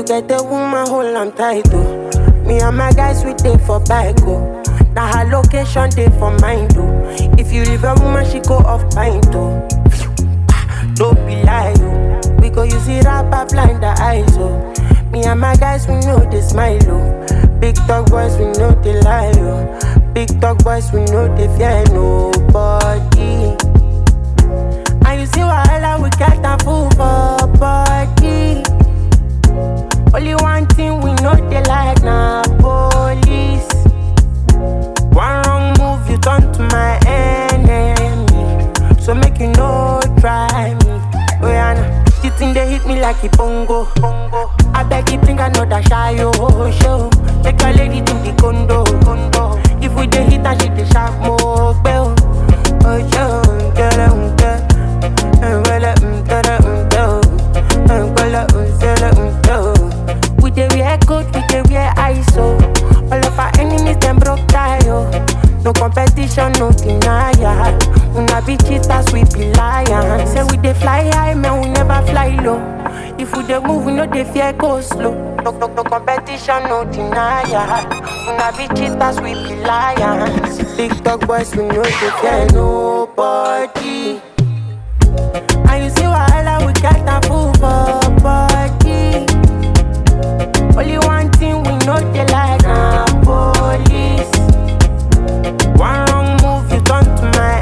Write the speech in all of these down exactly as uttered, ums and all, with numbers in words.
get a woman hold on tight, oh. Me and my guys we take for bike, oh. Now her location they for mine, oh. If you leave a woman, she go off pint, oh. Don't be lie, oh. We go use it up, I blind the eyes, oh. Me and my guys, we know they smile, oh. Big dog boys, we know they lie, oh. Big dog boys, we know they fear nobody. And you see wahala, we got a fool for body. Only one thing we know they like, nah, police. One wrong move, you turn to my enemy. So make you no try me. Oh yeah, nah. The thing they hit me like a bongo. bongo. I beg you bring another shy oh show. Take your lady to the condo. condo. If we dey hit and she dey sharp more bell. Oh show, get it, get it. And well, um, get it, um, go. And well, um, get it, um, go. We dey wear coat, we dey wear I S O. All of our enemies them broke tie, oh. No competition, no denial. We not be cheaters, we be lions. Say we dey fly high, man, we never fly low. If we dey move, we no dey fear go slow. No, no, no competition, no denial. We not be cheaters, we be lions. Big dog boys, we no dey fear nobody. And you see wahala, we got a fool for body. Only one thing we know they like, nah, police. One wrong move, you turn to my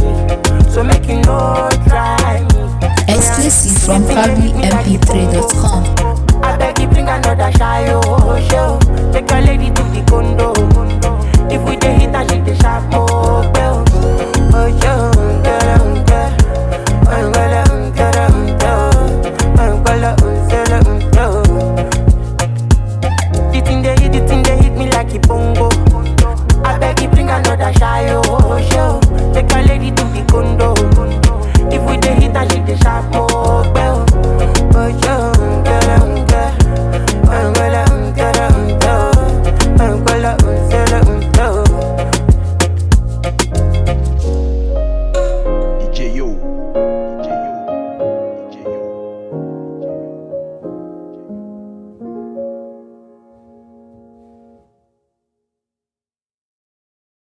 enemy. So make you no try me. Exclusive from Proudly M P three dot com.